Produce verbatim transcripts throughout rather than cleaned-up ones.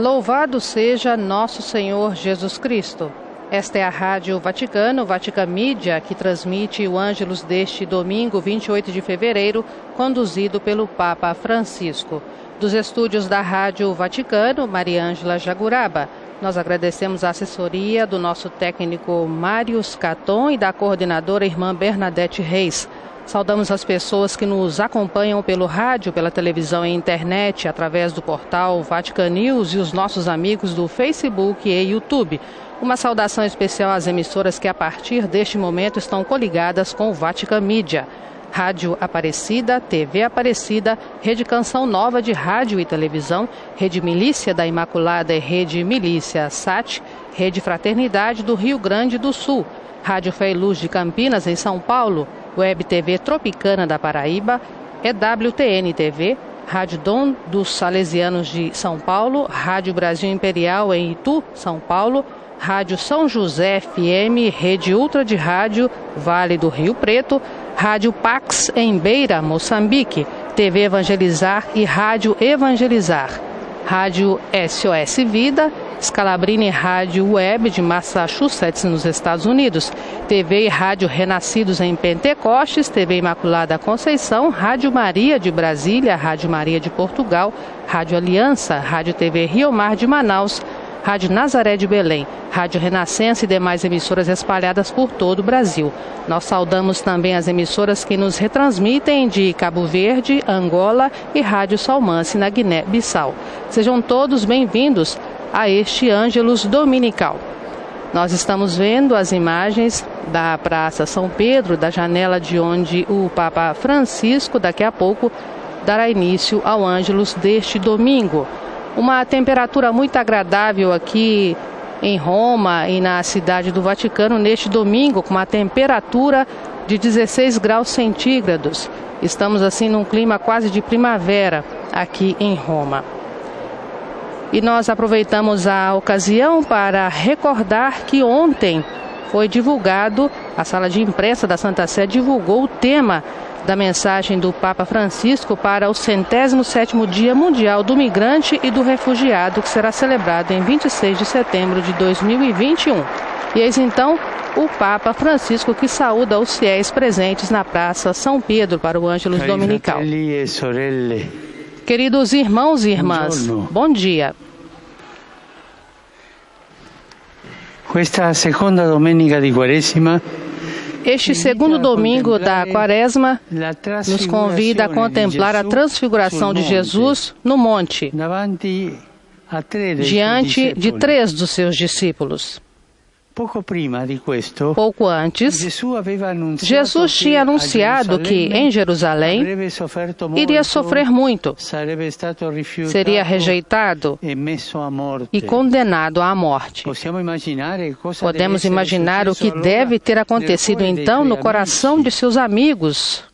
Louvado seja nosso Senhor Jesus Cristo. Esta é a Rádio Vaticano, Vatican Media, que transmite o Ângelus deste domingo, vinte e oito de fevereiro, conduzido pelo Papa Francisco. Dos estúdios da Rádio Vaticano, Maria Ângela Jaguraba. Nós agradecemos a assessoria do nosso técnico Marius Caton e da coordenadora irmã Bernadette Reis. Saudamos as pessoas que nos acompanham pelo rádio, pela televisão e internet, através do portal Vatican News e os nossos amigos do Facebook e YouTube. Uma saudação especial às emissoras que a partir deste momento estão coligadas com o Vatican Media. Rádio Aparecida, T V Aparecida, Rede Canção Nova de Rádio e Televisão, Rede Milícia da Imaculada e Rede Milícia Sat, Rede Fraternidade do Rio Grande do Sul, Rádio Fé e Luz de Campinas, em São Paulo, Web T V Tropicana da Paraíba, E W T N T V, Rádio Dom dos Salesianos de São Paulo, Rádio Brasil Imperial em Itu, São Paulo, Rádio São José F M, Rede Ultra de Rádio, Vale do Rio Preto, Rádio Pax em Beira, Moçambique, T V Evangelizar e Rádio Evangelizar, Rádio S O S Vida, Scalabrini Rádio Web de Massachusetts, nos Estados Unidos, T V e Rádio Renascidos em Pentecostes, T V Imaculada Conceição, Rádio Maria de Brasília, Rádio Maria de Portugal, Rádio Aliança, Rádio T V Rio Mar de Manaus, Rádio Nazaré de Belém, Rádio Renascença e demais emissoras espalhadas por todo o Brasil. Nós saudamos também as emissoras que nos retransmitem de Cabo Verde, Angola e Rádio Salmance na Guiné-Bissau. Sejam todos bem-vindos a este Ângelus Dominical. Nós estamos vendo as imagens da Praça São Pedro, da janela de onde o Papa Francisco daqui a pouco dará início ao Ângelus deste domingo. Uma temperatura muito agradável aqui em Roma e na cidade do Vaticano neste domingo, com uma temperatura de dezesseis graus centígrados. Estamos assim num clima quase de primavera aqui em Roma. E nós aproveitamos a ocasião para recordar que ontem foi divulgado, a sala de imprensa da Santa Sé divulgou o tema da mensagem do Papa Francisco para o centésimo sétimo Dia Mundial do Migrante e do Refugiado, que será celebrado em vinte e seis de setembro de dois mil e vinte e um. E eis então o Papa Francisco que saúda os fiéis presentes na Praça São Pedro para o Ângelus Dominical. Queridos irmãos e irmãs, bom dia. Questa seconda domenica di Quaresima, Este segundo domingo da Quaresma nos convida a contemplar a transfiguração de Jesus no monte, diante de três dos seus discípulos. Pouco antes, Jesus tinha anunciado que, em Jerusalém, iria sofrer muito, seria rejeitado e condenado à morte. Podemos imaginar o que deve ter acontecido então no coração de seus amigos,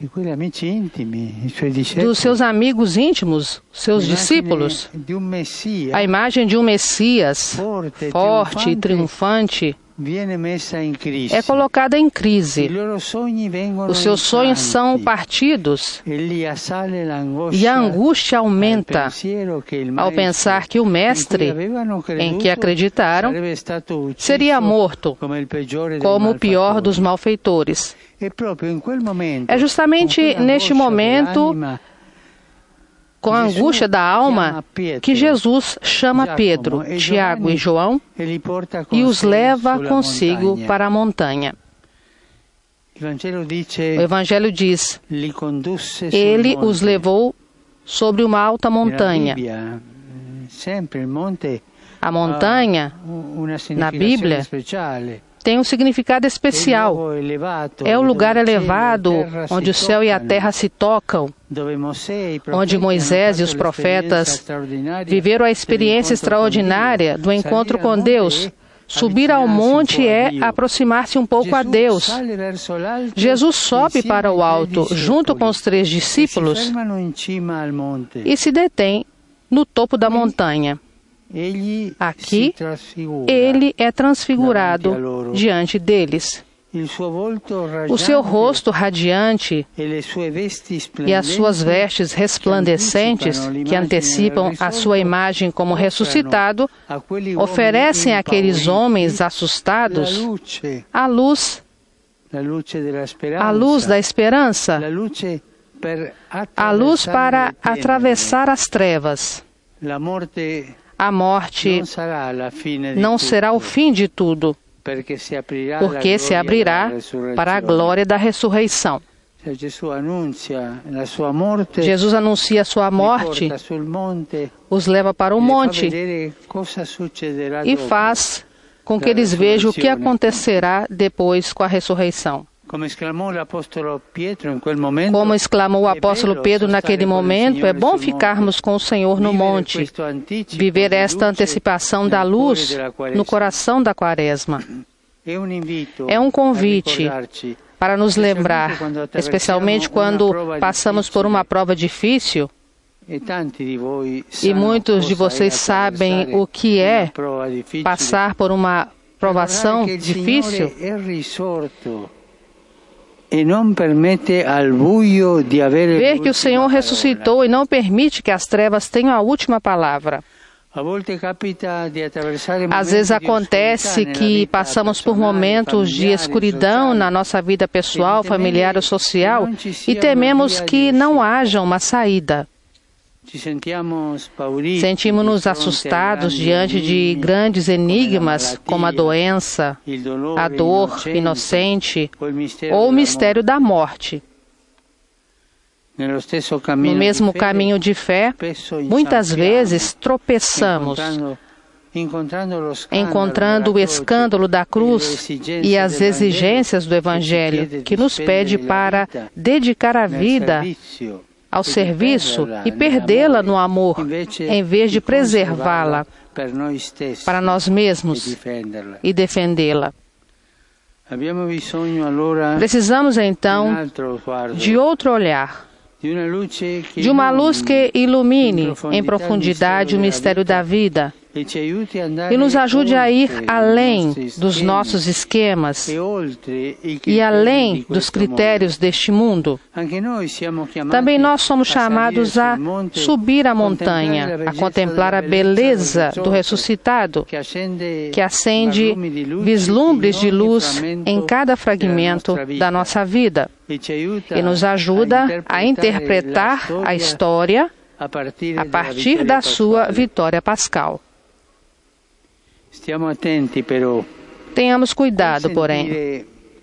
dos seus amigos íntimos, seus discípulos. A imagem de um Messias forte e triunfante é colocada em crise. Os seus sonhos são partidos e a angústia aumenta ao pensar que o Mestre, em que acreditaram, seria morto como o pior dos malfeitores. É justamente neste momento, com a angústia da alma, que Jesus chama Pedro, Tiago e João e os leva consigo para a montanha. O Evangelho diz: ele os levou sobre uma alta montanha. A montanha, na Bíblia, tem um significado especial. É o lugar elevado onde o céu e a terra se tocam, onde Moisés e os profetas viveram a experiência extraordinária do encontro com Deus. Subir ao monte é aproximar-se um pouco a Deus. Jesus sobe para o alto junto com os três discípulos e se detém no topo da montanha. Aqui, ele é transfigurado diante deles. O seu rosto radiante e as suas vestes resplandecentes, que antecipam a sua imagem como ressuscitado, oferecem àqueles homens assustados a luz, a luz da esperança, a luz para atravessar as trevas. A morte não será o fim de tudo, porque se abrirá para a glória da ressurreição. Jesus anuncia a sua morte, os leva para o monte e faz com que eles vejam o que acontecerá depois com a ressurreição. Como exclamou o apóstolo Pedro naquele momento, é bom ficarmos com o Senhor no monte, viver esta antecipação da luz no coração da Quaresma. É um convite para nos lembrar, especialmente quando passamos por uma prova difícil, e muitos de vocês sabem o que é passar por uma provação difícil. Ver que o Senhor ressuscitou e não permite que as trevas tenham a última palavra. Às vezes acontece que passamos por momentos de escuridão na nossa vida pessoal, familiar ou social e tememos que não haja uma saída. Sentimos-nos assustados diante de grandes enigmas como a doença, a dor inocente ou o mistério da morte. No mesmo caminho de fé, muitas vezes tropeçamos, encontrando o escândalo da cruz e as exigências do Evangelho, que nos pede para dedicar a vida ao serviço e perdê-la no amor, em vez de preservá-la para nós mesmos e defendê-la. Precisamos, então, de outro olhar, de uma luz que ilumine em profundidade o mistério da vida e nos ajude a ir além dos nossos esquemas e além dos critérios deste mundo. Também nós somos chamados a subir a montanha, a contemplar a beleza do ressuscitado, que acende vislumbres de luz em cada fragmento da nossa vida e nos ajuda a interpretar a história a partir da sua vitória pascal. Tenhamos cuidado, porém.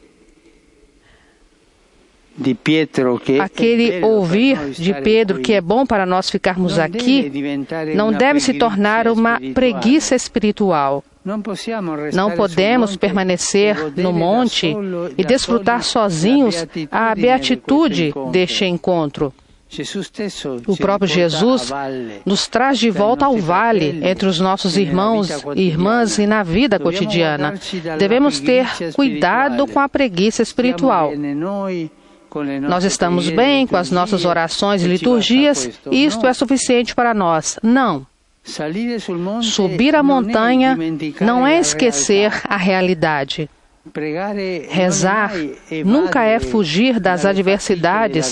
Aquele ouvir de Pedro que é bom para nós ficarmos aqui não deve se tornar uma preguiça espiritual. Não podemos permanecer no monte e desfrutar sozinhos a beatitude deste encontro. O próprio Jesus nos traz de volta ao vale entre os nossos irmãos e irmãs e na vida cotidiana. Devemos ter cuidado com a preguiça espiritual. Nós estamos bem com as nossas orações e liturgias e isto é suficiente para nós. Não. Subir a montanha não é esquecer a realidade. Rezar nunca é fugir das adversidades,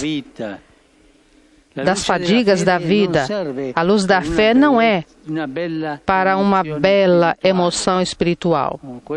das fadigas da vida. A luz da fé não é para uma bela emoção espiritual.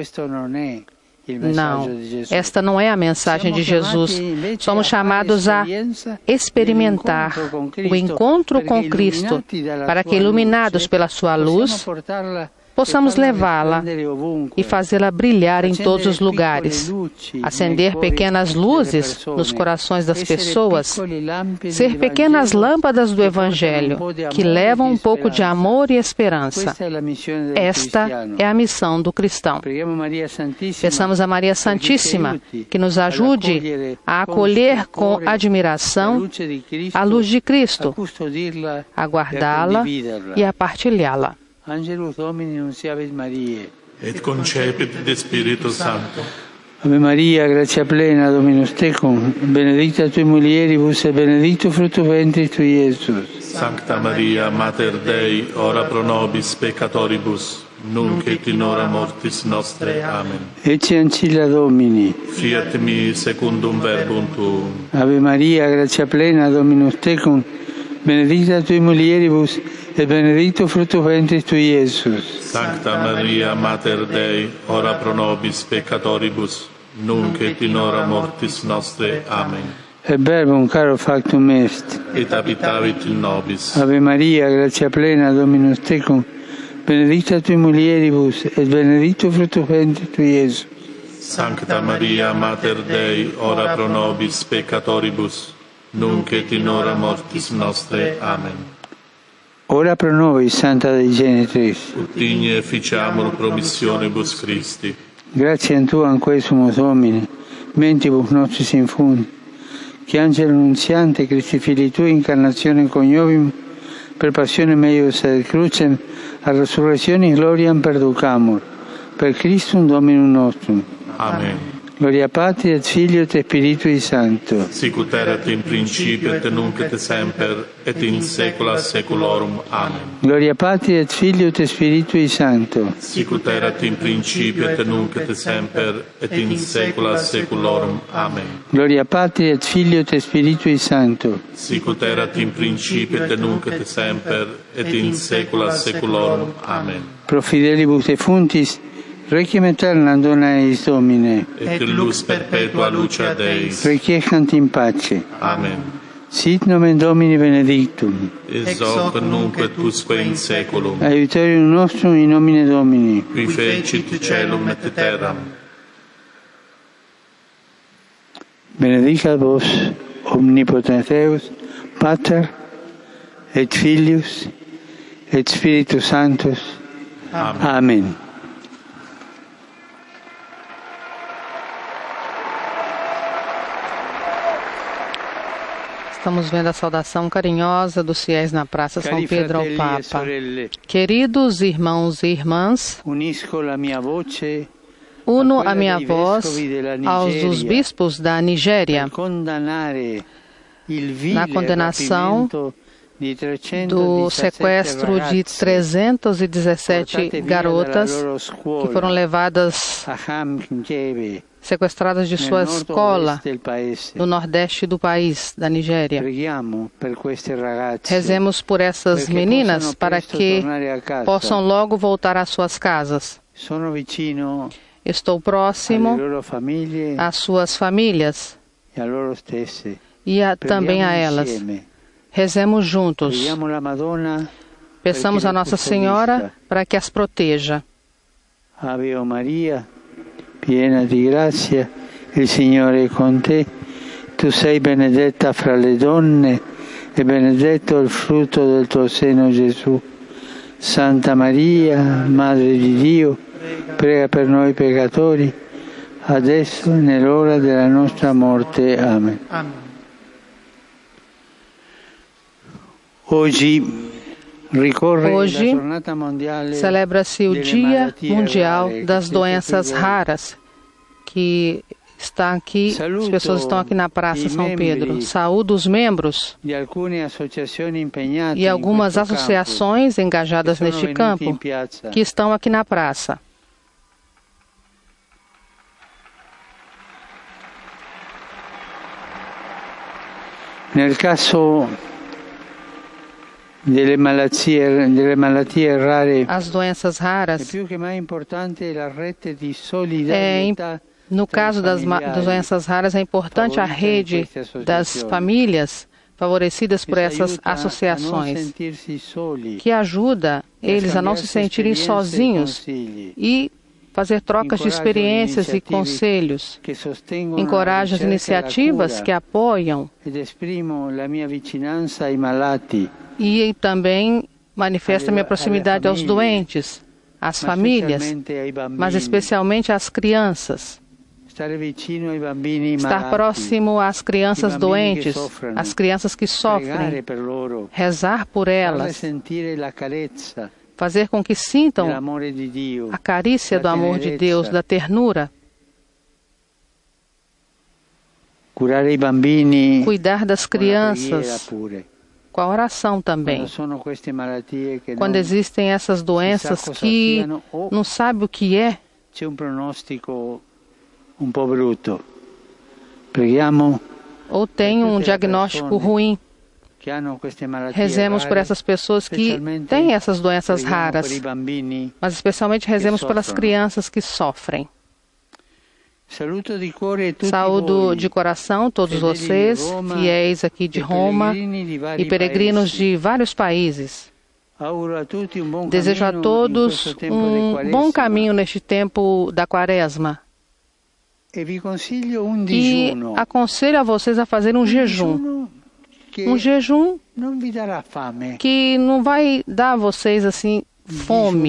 Não, esta não é a mensagem de Jesus. Somos chamados a experimentar o encontro com Cristo, para que, iluminados pela sua luz, possamos levá-la e fazê-la brilhar em todos os lugares, acender pequenas luzes nos corações das pessoas, ser pequenas lâmpadas do Evangelho que levam um pouco de amor e esperança. Esta é a missão do cristão. Peçamos a Maria Santíssima que nos ajude a acolher com admiração a luz de Cristo, a guardá-la e a partilhá-la. Angelus Domini nunciavit Mariae. Et concepit de Spiritu Sancto. Ave Maria, gratia plena, Dominus tecum, benedicta tui mulieribus et benedictus fructus ventris tui, Iesus. Sancta Maria, Mater Dei, ora pro nobis peccatoribus, nunc et in hora mortis nostre. Amen. Ecce ancilla Domini. Fiat mi secundum verbum tuum. Ave Maria, grazia plena, Dominus tecum, benedicta tui mulieribus, et benedictus fructus ventris tui, Iesus. Sancta Maria, Mater Dei, ora pro nobis peccatoribus, nunc et in hora mortis nostre. Amen. Et verbum caro factum est. Et habitavit in nobis. Ave Maria, grazia plena, Dominus tecum, benedicta tui mulieribus, et benedictus fructus ventris tui, Iesus. Sancta Maria, Mater Dei, ora pro nobis peccatoribus, nunc et in hora mortis nostre. Amen. Ora pro nobis, Santa Dei Genitris. Ut digne ficiamur promissionibus Christi. Gratiam Tuam quesumus Domine, mentibus nostris infundi, che angelo annunziante Christi Filii Tui incarnazione coniovium, per passione meius et crucem, a resurrectione in gloriam perducamur, per Christum Dominum nostrum. Amen. Gloria Patri et Filio et Spiritui Sancto. Sicut erat in principio et nunc et semper et in saecula saeculorum. Amen. Gloria Patri et Filio et Spiritui Sancto. Sicut erat in principio et nunc et semper et in saecula saeculorum. Amen. Gloria Patri et Filio et Spiritui Sancto. Sicut erat in principio et nunc et semper et in saecula saeculorum. Amen. Pro fidelibus defuntis, requiem aeternam dona eis Domine. Et lux perpetua lucia Deis. Requiescant in pace. Amen. Sit nomen Domini benedictum. Ex hoc nunc et usque in saeculum. Aiuterium nostrum in nomine Domini. Qui fecit caelum et terram. Benedicat vos omnipotens Deus, Pater et Filius et Spiritus Sanctus. Amen. Amen. Estamos vendo a saudação carinhosa dos fiéis na Praça São Pedro ao Papa. Queridos irmãos e irmãs, uno a minha voz aos dos bispos da Nigéria na condenação do sequestro de trezentas e dezessete garotas que foram levadas, sequestradas de sua escola no nordeste do país, da Nigéria. Rezemos por essas meninas para que possam logo voltar às suas casas. Estou próximo às suas famílias e a, também a elas. Rezemos juntos. Peçamos a Nossa Senhora para que as proteja. Ave Maria, piena di grazia, il Signore è con te. Tu sei benedetta fra le donne e benedetto il frutto del tuo seno, Gesù. Santa Maria, Madre di Dio, prega per noi peccatori, adesso e nell'ora della nostra morte. Amen. Amen. Hoje Hoje celebra-se o Dia Mundial das Doenças Raras, que está aqui, as pessoas estão aqui na Praça São Pedro. Saúdo os membros e algumas associações engajadas neste campo que estão aqui na praça. Nel caso delle malattie, delle malattie rare, as doenças raras, é, no caso das, das doenças raras, é importante a rede das famílias favorecidas por essas associações, que ajuda eles a não se sentirem sozinhos e fazer trocas de experiências e conselhos, encoraja as iniciativas que apoiam e também manifesta minha proximidade aos doentes, às famílias, mas especialmente às crianças. Estar próximo às crianças doentes, às crianças que sofrem, rezar por elas, fazer com que sintam a carícia do amor de Deus, da ternura. Cuidar das crianças com a oração também. Quando existem essas doenças que não sabe o que é, c'è um pronostico um po' brutto. Preghiamo ou tem um diagnóstico ruim. Rezemos por essas pessoas que têm essas doenças raras, mas especialmente rezemos pelas crianças que sofrem. Saúdo de coração todos vocês, fiéis aqui de Roma e peregrinos de vários países. Desejo a todos um bom caminho neste tempo da Quaresma. E aconselho a vocês a fazer um jejum. Um jejum que não vai dar a vocês assim fome.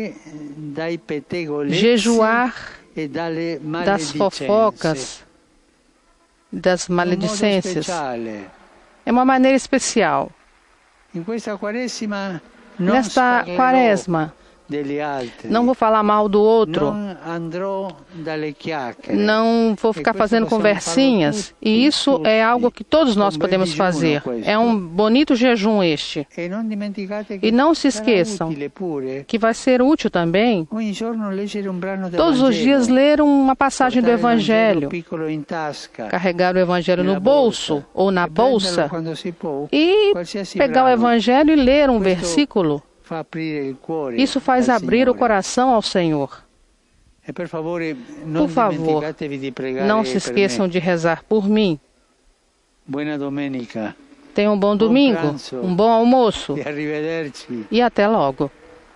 Jejuar das fofocas, das maledicências. É uma maneira especial. Nesta Quaresma, não vou falar mal do outro, não vou ficar fazendo conversinhas, e isso é algo que todos nós podemos fazer. É um bonito jejum este. E não se esqueçam que vai ser útil também todos os dias ler uma passagem do Evangelho, carregar o Evangelho no bolso ou na bolsa e pegar o Evangelho e ler um versículo. Isso faz abrir o coração ao Senhor. Por favor, não se esqueçam de rezar por mim. Tenham um bom domingo, um bom almoço e até logo.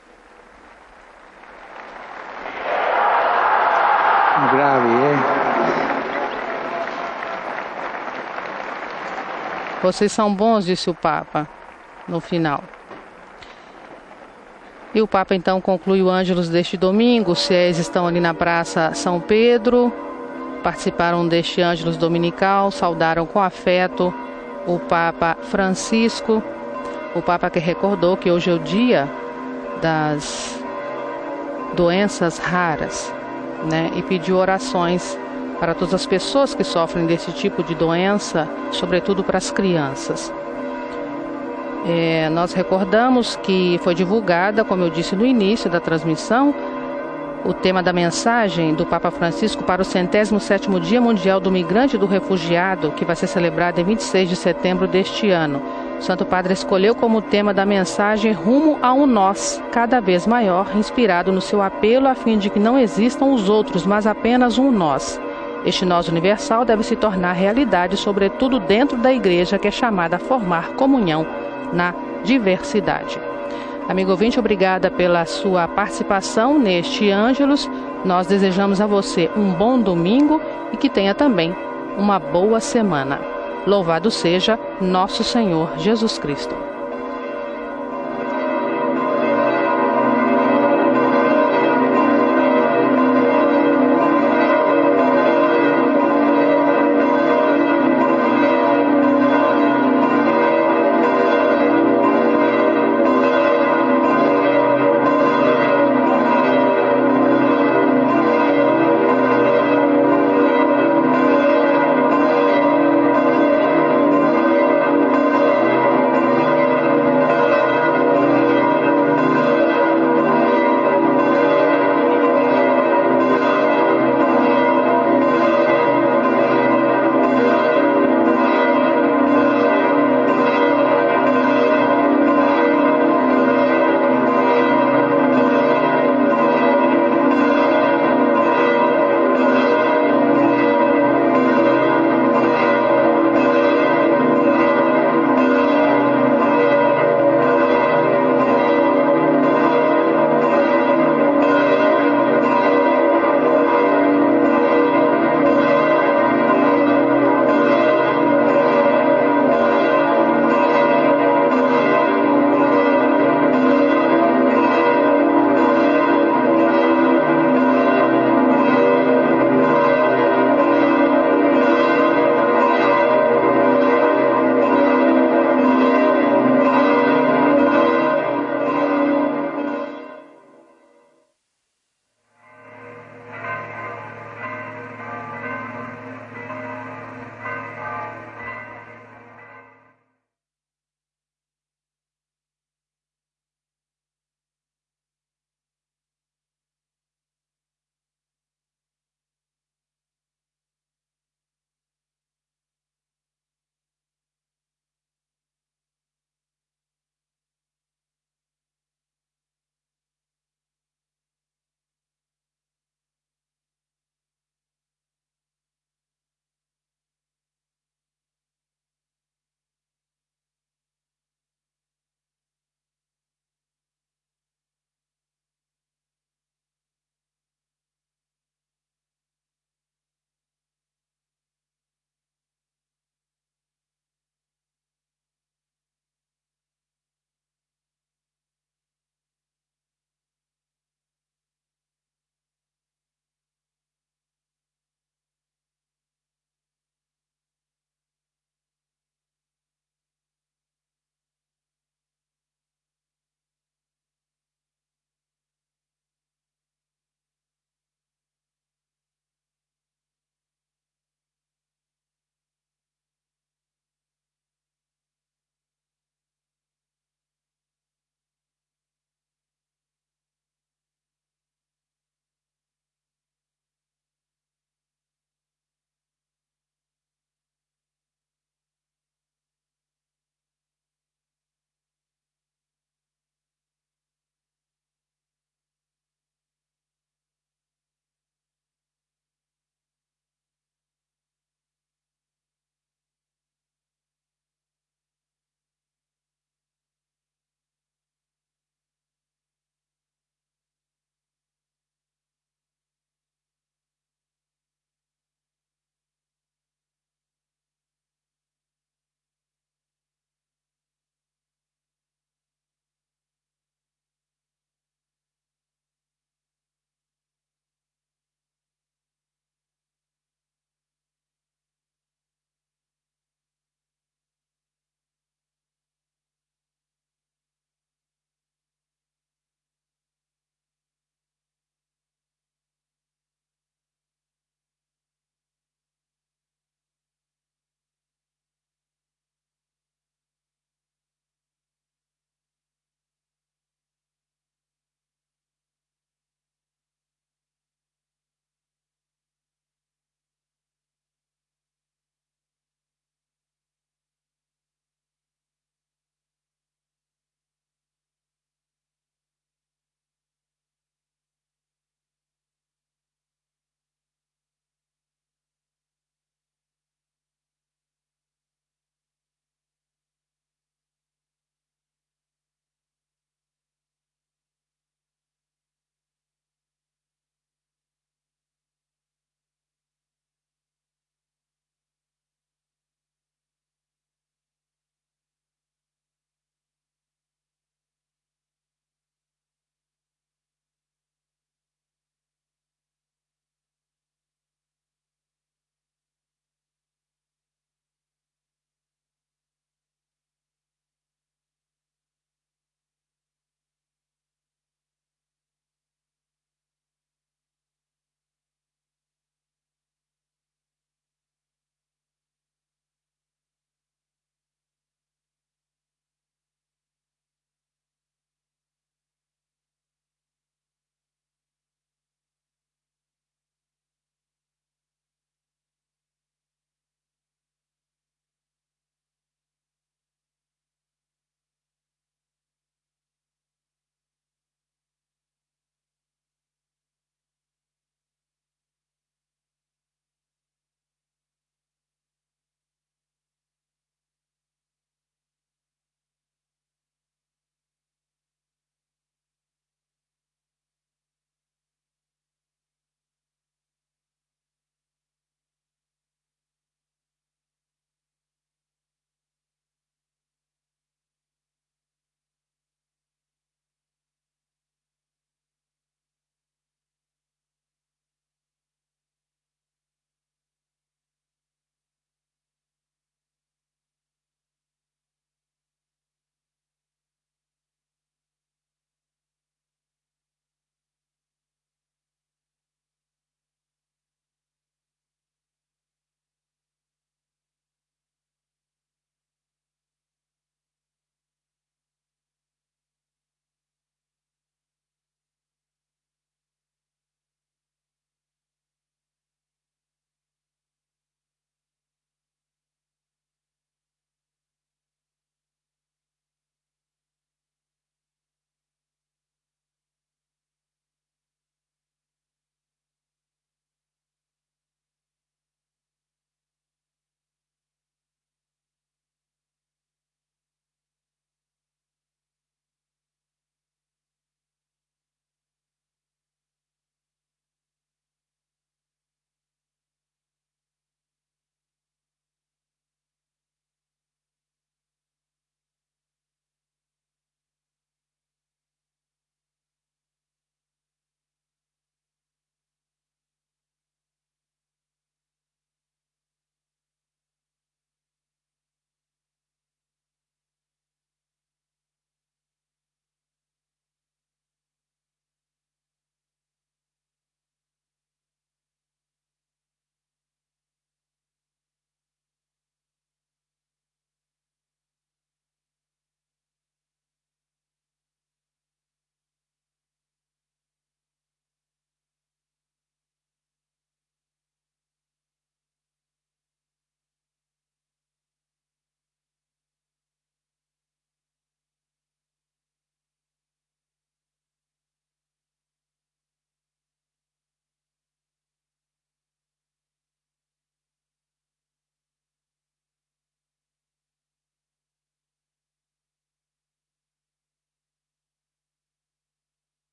Bravi, eh? Vocês são bons, disse o Papa no final. E o Papa então conclui o Ângelus deste domingo. Os fiéis estão ali na Praça São Pedro, participaram deste Ângelus dominical, saudaram com afeto o Papa Francisco, o Papa que recordou que hoje é o dia das doenças raras, né? E pediu orações para todas as pessoas que sofrem desse tipo de doença, sobretudo para as crianças. É, nós recordamos que foi divulgada, como eu disse no início da transmissão, o tema da mensagem do Papa Francisco para o centésimo sétimo Dia Mundial do Migrante e do Refugiado, que vai ser celebrado em vinte e seis de setembro deste ano. O Santo Padre escolheu como tema da mensagem rumo a um nós cada vez maior, inspirado no seu apelo a fim de que não existam os outros, mas apenas um nós. Este nós universal deve se tornar realidade, sobretudo dentro da Igreja, que é chamada a formar comunhão na diversidade. Amigo ouvinte, obrigada pela sua participação neste Ângelus. Nós desejamos a você um bom domingo e que tenha também uma boa semana. Louvado seja nosso Senhor Jesus Cristo.